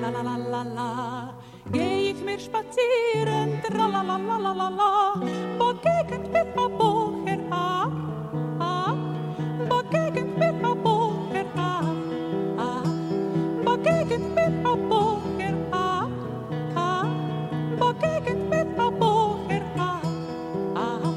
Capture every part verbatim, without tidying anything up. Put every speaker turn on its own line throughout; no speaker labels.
Tralalalala, geh ich mir spazieren, tralalalala, begegnet mir ein Bocher, ah, ah, begegnet mir ein Bocher, ah, ah, begegnet mir ein Bocher, ah, ah, begegnet mir ein Bocher, ah, ah.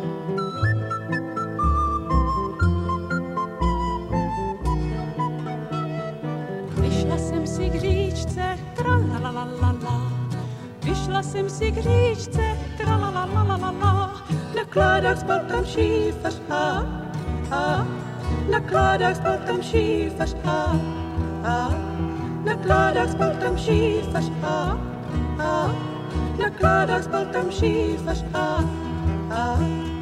Vyšla jsem si k říčce, tralalalala, vyšla jsem si k říčce, tralalalala, na kládách spal tam šífař, a, a, na kládách spal tam šífař, a, a, na kládách spal tam šífař, a, a, na kládách spal tam šífař, a, a.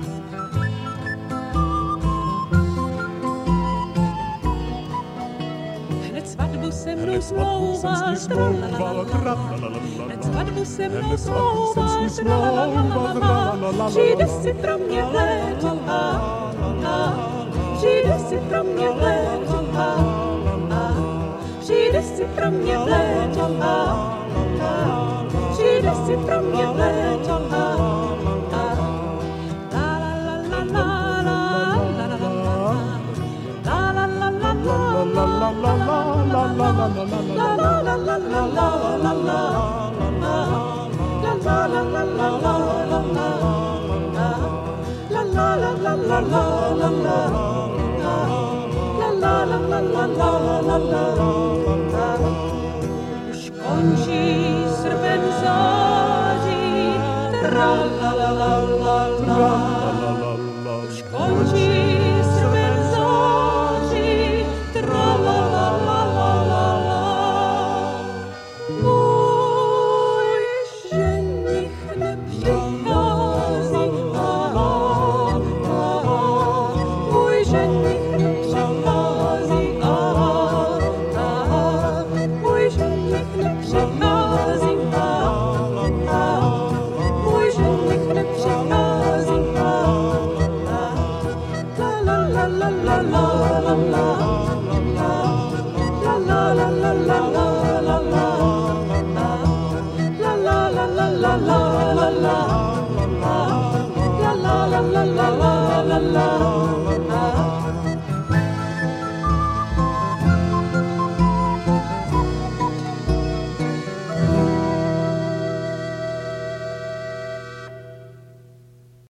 Svatbu se mnou smlouval, tralalalala, hned svatbu se mnou smlouval, tralalalala, přijde si pro mě v léto, a, a, přijde si pro mě v léto, a, a, přijde si pro mě v léto, a, a, přijde si pro mě v léto, a, a, la la la la la la la la la la la la la. La la la la la la la la la la la la la. Už končí srpen září, tra la la la la.